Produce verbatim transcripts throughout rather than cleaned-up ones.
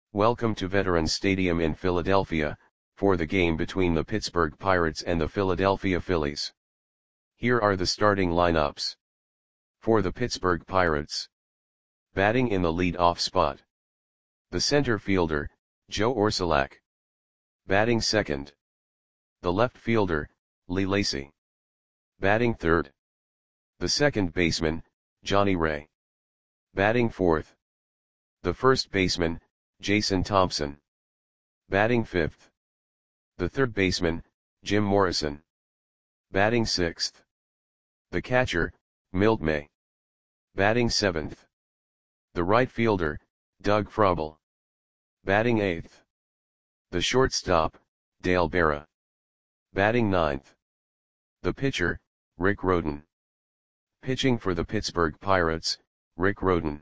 Welcome to Veterans Stadium in Philadelphia, for the game between the Pittsburgh Pirates and the Philadelphia Phillies. Here are the starting lineups. For the Pittsburgh Pirates. Batting in the lead-off spot. The center fielder, Joe Orsulak. Batting second. The left fielder, Lee Lacy. Batting third. The second baseman, Johnny Ray. Batting fourth. The first baseman, Jason Thompson. Batting fifth. The third baseman, Jim Morrison. Batting sixth. The catcher, Milt May. Batting seventh. The right fielder, Doug Frobel. Batting eighth. The shortstop, Dale Berra. Batting ninth. The pitcher, Rick Rhoden. Pitching for the Pittsburgh Pirates, Rick Rhoden.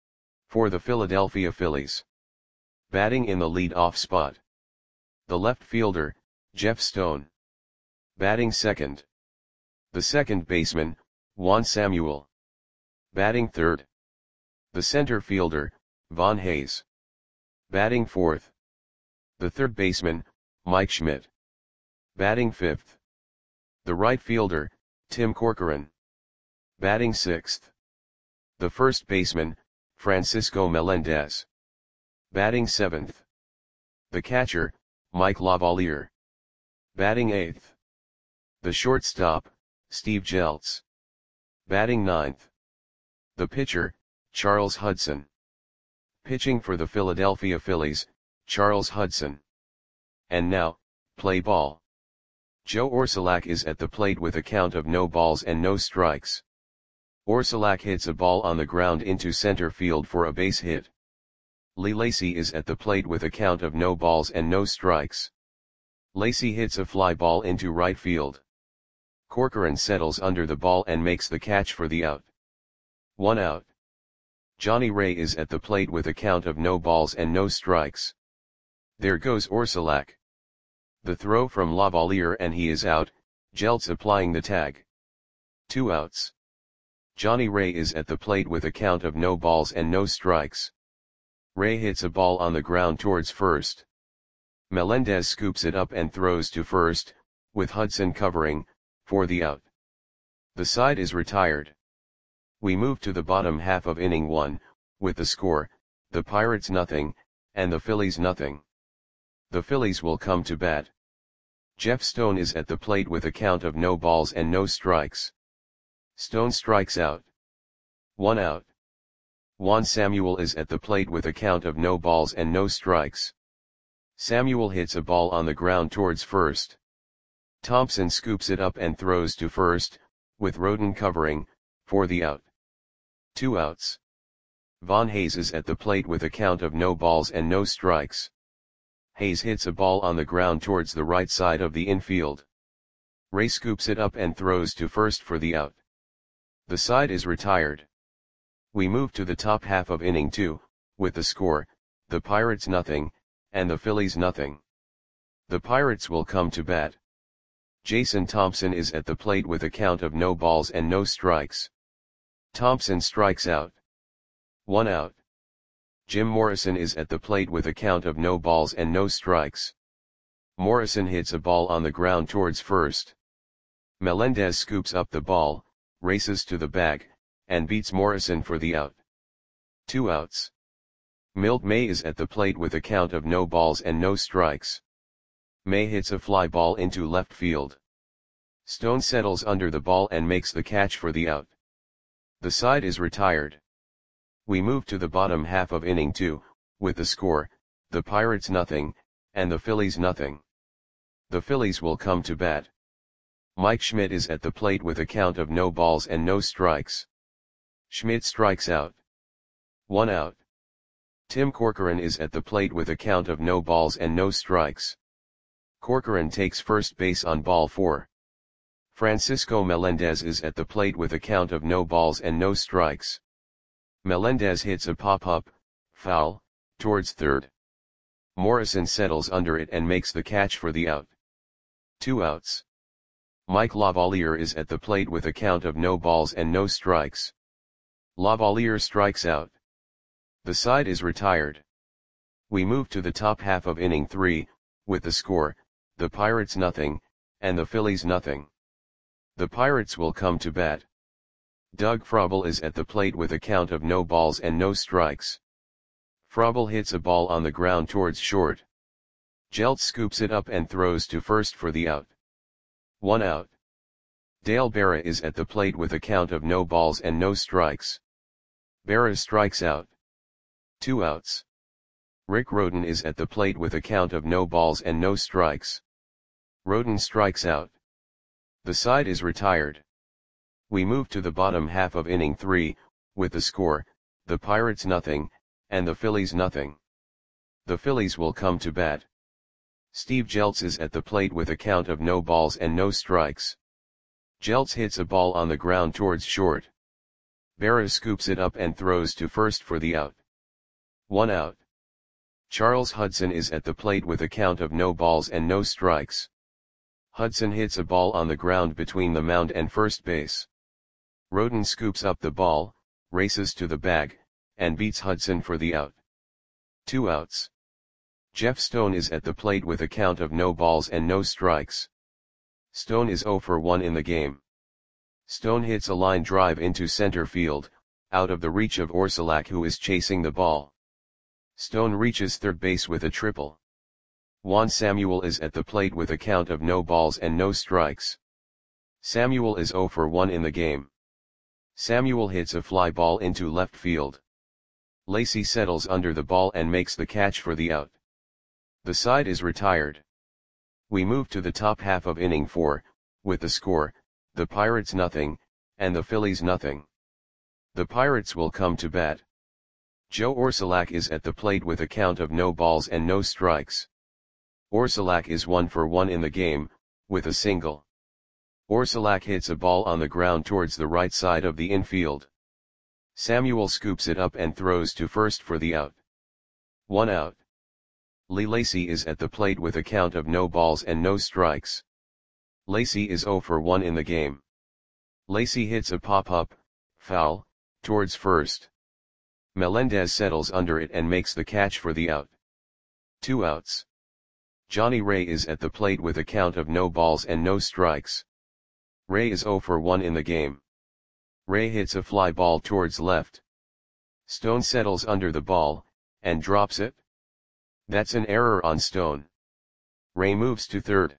For the Philadelphia Phillies. Batting in the lead-off spot. The left fielder, Jeff Stone. Batting second. The second baseman, Juan Samuel. Batting third. The center fielder, Von Hayes. Batting fourth. The third baseman, Mike Schmidt. Batting fifth. The right fielder, Tim Corcoran. Batting sixth. The first baseman, Francisco Melendez. Batting seventh. The catcher, Mike Lavalier. Batting eighth. The shortstop, Steve Jeltz. Batting ninth. The pitcher, Charles Hudson. Pitching for the Philadelphia Phillies, Charles Hudson. And now, play ball. Joe Orsulak is at the plate with a count of no balls and no strikes. Orsulak hits a ball on the ground into center field for a base hit. Lee Lacy is at the plate with a count of no balls and no strikes. Lacy hits a fly ball into right field. Corcoran settles under the ball and makes the catch for the out. One out. Johnny Ray is at the plate with a count of no balls and no strikes. There goes Orsulak. The throw from Lavalier and he is out, Jeltz applying the tag. Two outs. Johnny Ray is at the plate with a count of no balls and no strikes. Ray hits a ball on the ground towards first. Melendez scoops it up and throws to first, with Hudson covering, for the out. The side is retired. We move to the bottom half of inning one, with the score, the Pirates nothing, and the Phillies nothing. The Phillies will come to bat. Jeff Stone is at the plate with a count of no balls and no strikes. Stone strikes out. One out. Juan Samuel is at the plate with a count of no balls and no strikes. Samuel hits a ball on the ground towards first. Thompson scoops it up and throws to first, with Rhoden covering, for the out. Two outs. Von Hayes is at the plate with a count of no balls and no strikes. Hayes hits a ball on the ground towards the right side of the infield. Ray scoops it up and throws to first for the out. The side is retired. We move to the top half of inning two, with the score, the Pirates nothing, and the Phillies nothing. The Pirates will come to bat. Jason Thompson is at the plate with a count of no balls and no strikes. Thompson strikes out. One out. Jim Morrison is at the plate with a count of no balls and no strikes. Morrison hits a ball on the ground towards first. Melendez scoops up the ball, races to the bag, and beats Morrison for the out. Two outs. Milt May is at the plate with a count of no balls and no strikes. May hits a fly ball into left field. Stone settles under the ball and makes the catch for the out. The side is retired. We move to the bottom half of inning two, with the score, the Pirates nothing, and the Phillies nothing. The Phillies will come to bat. Mike Schmidt is at the plate with a count of no balls and no strikes. Schmidt strikes out. One out. Tim Corcoran is at the plate with a count of no balls and no strikes. Corcoran takes first base on ball four. Francisco Melendez is at the plate with a count of no balls and no strikes. Melendez hits a pop-up, foul, towards third. Morrison settles under it and makes the catch for the out. Two outs. Mike Lavalier is at the plate with a count of no balls and no strikes. Lavalier strikes out. The side is retired. We move to the top half of inning three, with the score, the Pirates nothing, and the Phillies nothing. The Pirates will come to bat. Doug Frobel is at the plate with a count of no balls and no strikes. Frobel hits a ball on the ground towards short. Jeltz scoops it up and throws to first for the out. One out. Dale Berra is at the plate with a count of no balls and no strikes. Berra strikes out. Two outs. Rick Rhoden is at the plate with a count of no balls and no strikes. Rhoden strikes out. The side is retired. We move to the bottom half of inning three, with the score, the Pirates nothing, and the Phillies nothing. The Phillies will come to bat. Steve Jeltz is at the plate with a count of no balls and no strikes. Jeltz hits a ball on the ground towards short. Berra scoops it up and throws to first for the out. One out. Charles Hudson is at the plate with a count of no balls and no strikes. Hudson hits a ball on the ground between the mound and first base. Rhoden scoops up the ball, races to the bag, and beats Hudson for the out. Two outs. Jeff Stone is at the plate with a count of no balls and no strikes. Stone is oh for one in the game. Stone hits a line drive into center field, out of the reach of Orsulak, who is chasing the ball. Stone reaches third base with a triple. Juan Samuel is at the plate with a count of no balls and no strikes. Samuel is oh for one in the game. Samuel hits a fly ball into left field. Lacy settles under the ball and makes the catch for the out. The side is retired. We move to the top half of inning four, with the score, the Pirates nothing, and the Phillies nothing. The Pirates will come to bat. Joe Orsulak is at the plate with a count of no balls and no strikes. Orsulak is one for one in the game, with a single. Orsulak hits a ball on the ground towards the right side of the infield. Samuel scoops it up and throws to first for the out. One out. Lee Lacy is at the plate with a count of no balls and no strikes. Lacy is oh for one in the game. Lacy hits a pop-up, foul, towards first. Melendez settles under it and makes the catch for the out. Two outs. Johnny Ray is at the plate with a count of no balls and no strikes. Ray is oh for one in the game. Ray hits a fly ball towards left. Stone settles under the ball, and drops it. That's an error on Stone. Ray moves to third.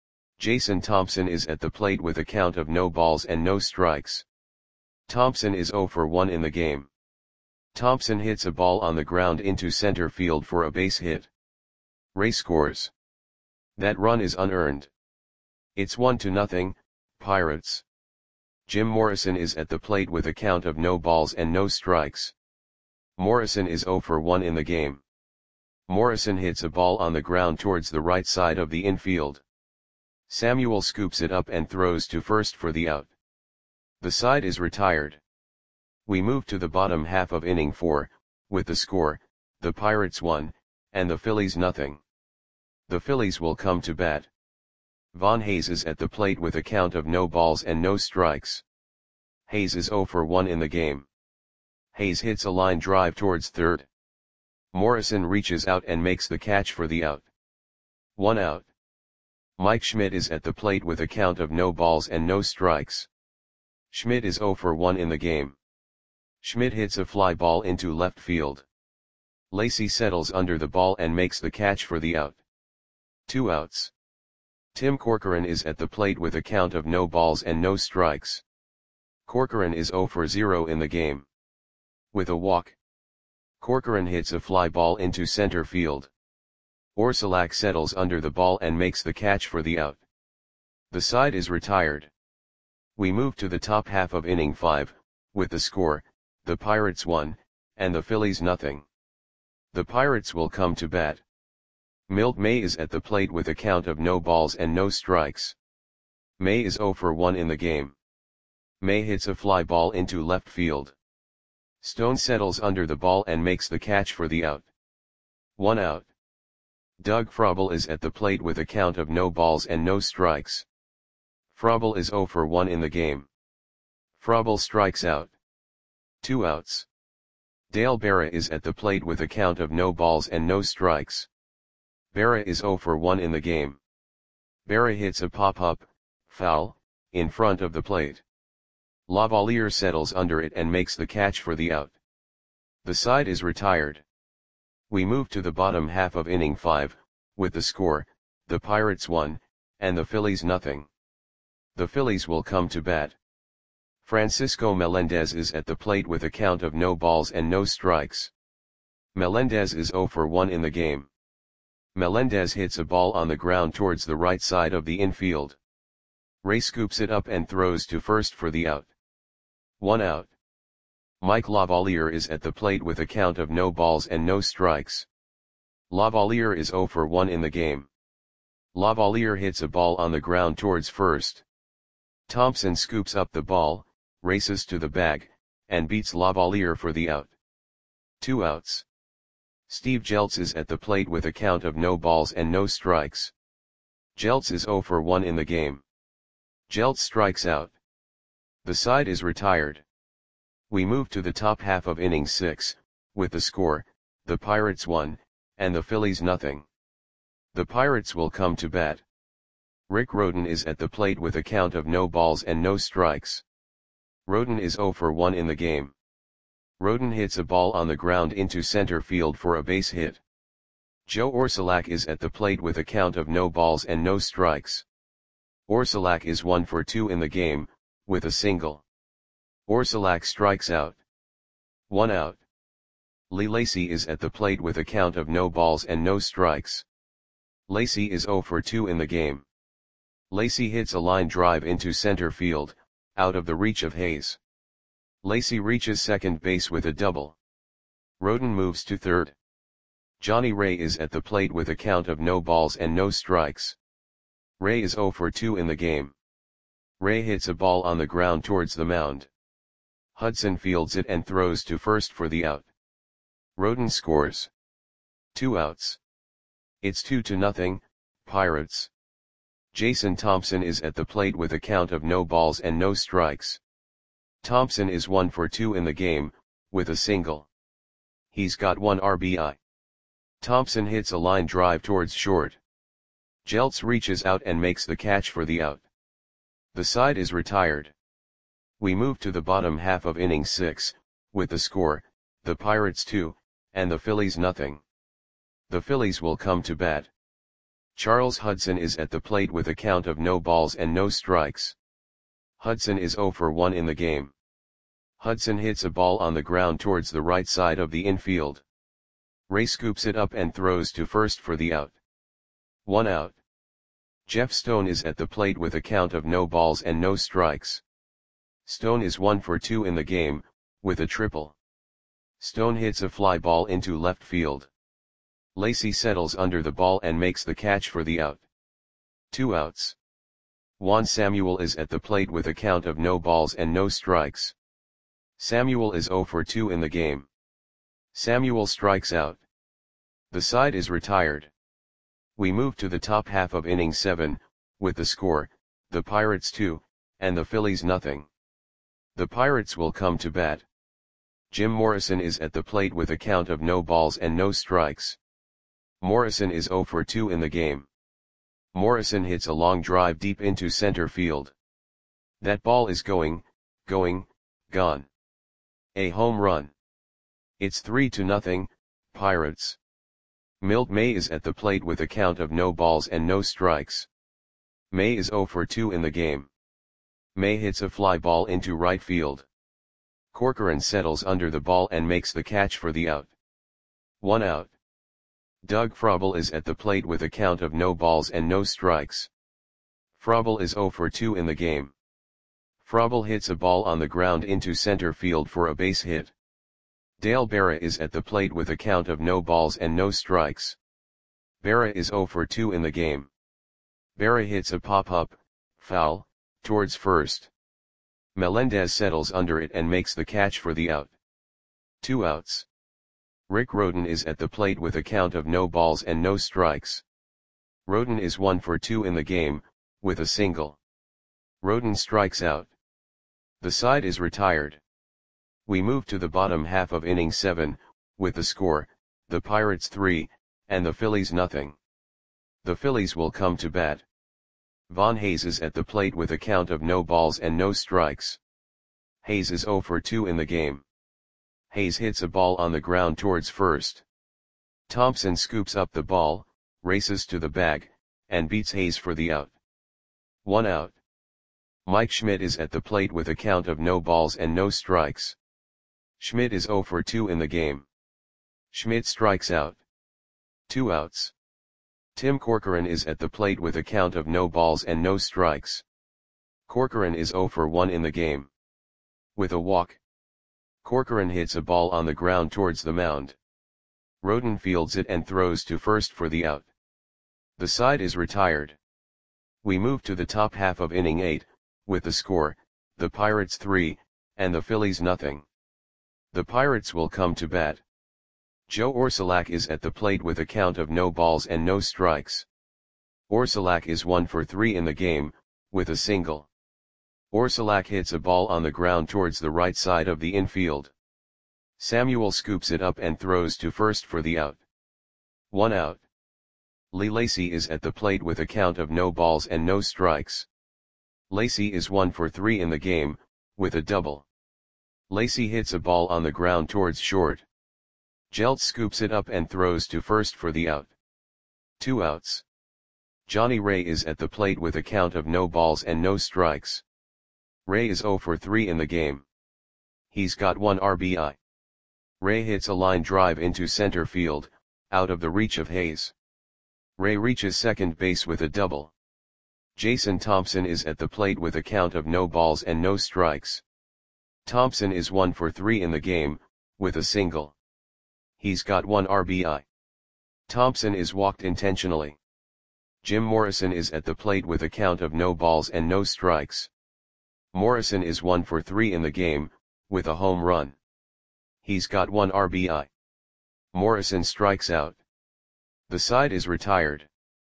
Jason Thompson is at the plate with a count of no balls and no strikes. Thompson is oh for one in the game. Thompson hits a ball on the ground into center field for a base hit. Ray scores. That run is unearned. It's one to nothing, Pirates. Jim Morrison is at the plate with a count of no balls and no strikes. Morrison is oh for one in the game. Morrison hits a ball on the ground towards the right side of the infield. Samuel scoops it up and throws to first for the out. The side is retired. We move to the bottom half of inning four, with the score, the Pirates one, and the Phillies nothing. The Phillies will come to bat. Von Hayes is at the plate with a count of no balls and no strikes. Hayes is oh for one in the game. Hayes hits a line drive towards third. Morrison reaches out and makes the catch for the out. One out. Mike Schmidt is at the plate with a count of no balls and no strikes. Schmidt is oh for one in the game. Schmidt hits a fly ball into left field. Lacy settles under the ball and makes the catch for the out. Two outs. Tim Corcoran is at the plate with a count of no balls and no strikes. Corcoran is oh for zero in the game. With a walk. Corcoran hits a fly ball into center field. Orsulak settles under the ball and makes the catch for the out. The side is retired. We move to the top half of inning five, with the score, the Pirates one, and the Phillies nothing. The Pirates will come to bat. Milt May is at the plate with a count of no balls and no strikes. May is oh for one in the game. May hits a fly ball into left field. Stone settles under the ball and makes the catch for the out. One out. Doug Frobel is at the plate with a count of no balls and no strikes. Frobel is oh for one in the game. Frobel strikes out. Two outs. Dale Berra is at the plate with a count of no balls and no strikes. Berra is zero for one in the game. Berra hits a pop-up, foul, in front of the plate. Lavalier settles under it and makes the catch for the out. The side is retired. We move to the bottom half of inning five, with the score, the Pirates one, and the Phillies nothing. The Phillies will come to bat. Francisco Melendez is at the plate with a count of no balls and no strikes. Melendez is zero for one in the game. Melendez hits a ball on the ground towards the right side of the infield. Ray scoops it up and throws to first for the out. One out. Mike Lavalier is at the plate with a count of no balls and no strikes. Lavalier is zero for one in the game. Lavalier hits a ball on the ground towards first. Thompson scoops up the ball, races to the bag, and beats Lavalier for the out. Two outs. Steve Jeltz is at the plate with a count of no balls and no strikes. Jeltz is zero for one in the game. Jeltz strikes out. The side is retired. We move to the top half of inning six, with the score, the Pirates one, and the Phillies nothing. The Pirates will come to bat. Rick Rhoden is at the plate with a count of no balls and no strikes. Rhoden is zero for one in the game. Rhoden hits a ball on the ground into center field for a base hit. Joe Orsulak is at the plate with a count of no balls and no strikes. Orsulak is one for two in the game, with a single. Orsulak strikes out. One out. Lee Lacy is at the plate with a count of no balls and no strikes. Lacy is zero for two in the game. Lacy hits a line drive into center field, out of the reach of Hayes. Lacy reaches second base with a double. Rhoden moves to third. Johnny Ray is at the plate with a count of no balls and no strikes. Ray is zero for two in the game. Ray hits a ball on the ground towards the mound. Hudson fields it and throws to first for the out. Rhoden scores. Two outs. It's two to nothing, Pirates. Jason Thompson is at the plate with a count of no balls and no strikes. Thompson is one for two in the game, with a single. He's got one R B I. Thompson hits a line drive towards short. Jeltz reaches out and makes the catch for the out. The side is retired. We move to the bottom half of inning six, with the score, the Pirates two, and the Phillies nothing. The Phillies will come to bat. Charles Hudson is at the plate with a count of no balls and no strikes. Hudson is zero for one in the game. Hudson hits a ball on the ground towards the right side of the infield. Ray scoops it up and throws to first for the out. One out. Jeff Stone is at the plate with a count of no balls and no strikes. Stone is one for two in the game, with a triple. Stone hits a fly ball into left field. Lacy settles under the ball and makes the catch for the out. Two outs. Juan Samuel is at the plate with a count of no balls and no strikes. Samuel is zero for two in the game. Samuel strikes out. The side is retired. We move to the top half of inning seven, with the score, the Pirates two, and the Phillies nothing. The Pirates will come to bat. Jim Morrison is at the plate with a count of no balls and no strikes. Morrison is zero for two in the game. Morrison hits a long drive deep into center field. That ball is going, going, gone. A home run. It's three to nothing, Pirates. Milt May is at the plate with a count of no balls and no strikes. May is zero for two in the game. May hits a fly ball into right field. Corcoran settles under the ball and makes the catch for the out. One out. Doug Frobel is at the plate with a count of no balls and no strikes. Frobel is zero for two in the game. Frobel hits a ball on the ground into center field for a base hit. Dale Berra is at the plate with a count of no balls and no strikes. Berra is zero for two in the game. Berra hits a pop-up, foul, towards first. Melendez settles under it and makes the catch for the out. Two outs. Rick Rhoden is at the plate with a count of no balls and no strikes. Rhoden is one for two in the game, with a single. Rhoden strikes out. The side is retired. We move to the bottom half of inning seven, with the score, the Pirates three, and the Phillies nothing. The Phillies will come to bat. Von Hayes is at the plate with a count of no balls and no strikes. Hayes is oh for two in the game. Hayes hits a ball on the ground towards first. Thompson scoops up the ball, races to the bag, and beats Hayes for the out. One out. Mike Schmidt is at the plate with a count of no balls and no strikes. Schmidt is oh for two in the game. Schmidt strikes out. Two outs. Tim Corcoran is at the plate with a count of no balls and no strikes. Corcoran is oh for one in the game. With a walk. Corcoran hits a ball on the ground towards the mound. Roden fields it and throws to first for the out. The side is retired. We move to the top half of inning eight, with the score, the Pirates three, and the Phillies nothing. The Pirates will come to bat. Joe Orsulak is at the plate with a count of no balls and no strikes. Orsulak is one for three in the game, with a single. Orsulak hits a ball on the ground towards the right side of the infield. Samuel scoops it up and throws to first for the out. One out. Lee Lacy is at the plate with a count of no balls and no strikes. Lacy is one for three in the game, with a double. Lacy hits a ball on the ground towards short. Jeltz scoops it up and throws to first for the out. Two outs. Johnny Ray is at the plate with a count of no balls and no strikes. Ray is oh for three in the game. He's got one R B I. Ray hits a line drive into center field, out of the reach of Hayes. Ray reaches second base with a double. Jason Thompson is at the plate with a count of no balls and no strikes. Thompson is one for three in the game, with a single. He's got one R B I. Thompson is walked intentionally. Jim Morrison is at the plate with a count of no balls and no strikes. Morrison is one for three in the game, with a home run. He's got one R B I. Morrison strikes out. The side is retired.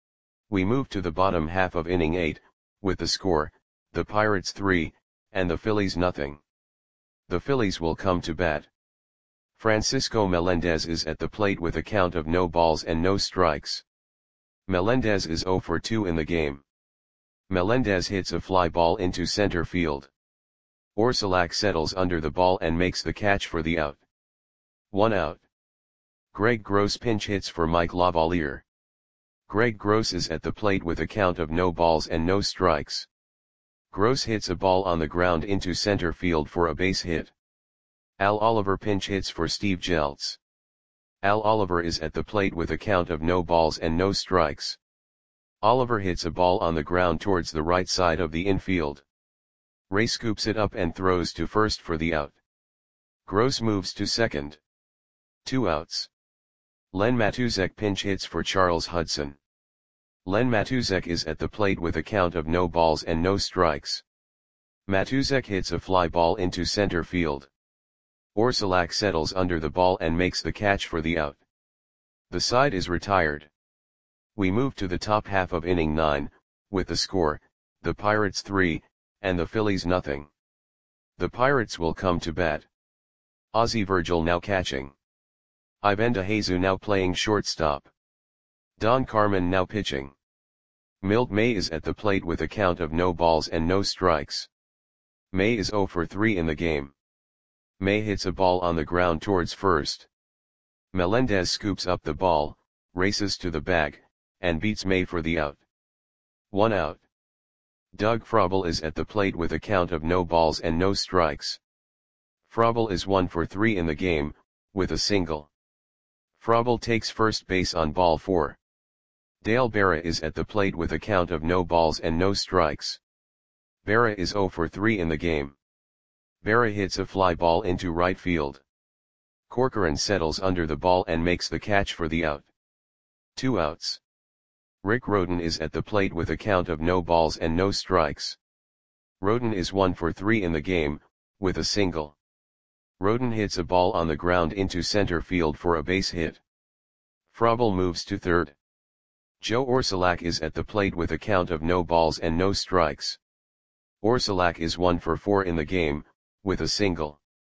We move to the bottom half of inning eight, with the score, the Pirates three, and the Phillies nothing. The Phillies will come to bat. Francisco Melendez is at the plate with a count of no balls and no strikes. Melendez is oh for two in the game. Melendez hits a fly ball into center field. Orsulak settles under the ball and makes the catch for the out. One out. Greg Gross pinch hits for Mike Lavalier. Greg Gross is at the plate with a count of no balls and no strikes. Gross hits a ball on the ground into center field for a base hit. Al Oliver pinch hits for Steve Jeltz. Al Oliver is at the plate with a count of no balls and no strikes. Oliver hits a ball on the ground towards the right side of the infield. Ray scoops it up and throws to first for the out. Gross moves to second. Two outs. Len Matuzek pinch hits for Charles Hudson. Len Matuzek is at the plate with a count of no balls and no strikes. Matuzek hits a fly ball into center field. Orsulak settles under the ball and makes the catch for the out. The side is retired. We move to the top half of inning nine, with the score, the Pirates three, and the Phillies nothing. The Pirates will come to bat. Ozzie Virgil now catching. Ivan DeJesu now playing shortstop. Don Carmen now pitching. Milt May is at the plate with a count of no balls and no strikes. May is oh for three in the game. May hits a ball on the ground towards first. Melendez scoops up the ball, races to the bag, and beats May for the out. One out. Doug Frobel is at the plate with a count of no balls and no strikes. Frobel is one for three in the game, with a single. Frobel takes first base on ball four. Dale Berra is at the plate with a count of no balls and no strikes. Berra is oh for three in the game. Berra hits a fly ball into right field. Corcoran settles under the ball and makes the catch for the out. Two outs. Rick Roden is at the plate with a count of no balls and no strikes. Roden is one for three in the game, with a single. Roden hits a ball on the ground into center field for a base hit. Frobel moves to third. Joe Orsulak is at the plate with a count of no balls and no strikes. Orsulak is one for four in the game, with a single.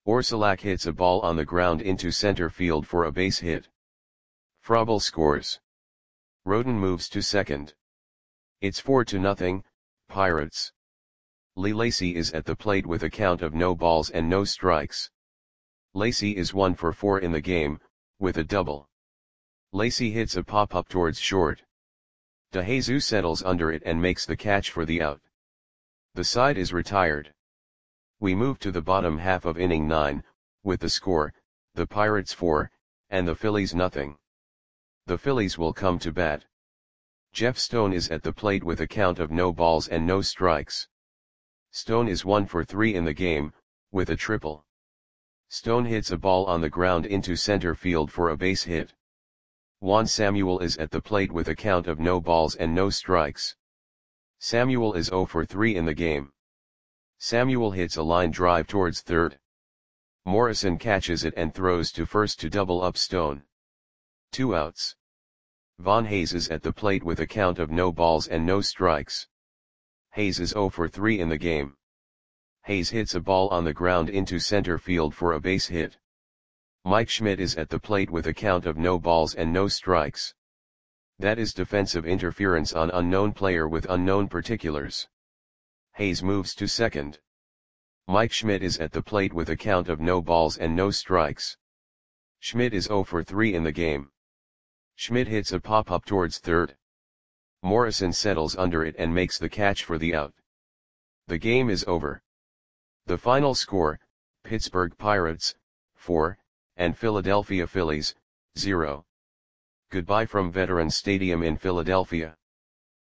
Orsulak hits a ball on the ground into center field for a base hit. Frobel scores. Roden moves to second. It's four to nothing, Pirates. Lee Lacy is at the plate with a count of no balls and no strikes. Lacy is one for four in the game, with a double. Lacy hits a pop-up towards short. DeJesus settles under it and makes the catch for the out. The side is retired. We move to the bottom half of inning nine, with the score, the Pirates four, and the Phillies nothing. The Phillies will come to bat. Jeff Stone is at the plate with a count of no balls and no strikes. Stone is one for three in the game, with a triple. Stone hits a ball on the ground into center field for a base hit. Juan Samuel is at the plate with a count of no balls and no strikes. Samuel is zero for three in the game. Samuel hits a line drive towards third. Morrison catches it and throws to first to double up Stone. Two outs. Von Hayes is at the plate with a count of no balls and no strikes. Hayes is zero for three in the game. Hayes hits a ball on the ground into center field for a base hit. Mike Schmidt is at the plate with a count of no balls and no strikes. That is defensive interference on unknown player with unknown particulars. Hayes moves to second. Mike Schmidt is at the plate with a count of no balls and no strikes. Schmidt is zero for three in the game. Schmidt hits a pop-up towards third. Morrison settles under it and makes the catch for the out. The game is over. The final score, Pittsburgh Pirates, four, and Philadelphia Phillies, zero. Goodbye from Veterans Stadium in Philadelphia.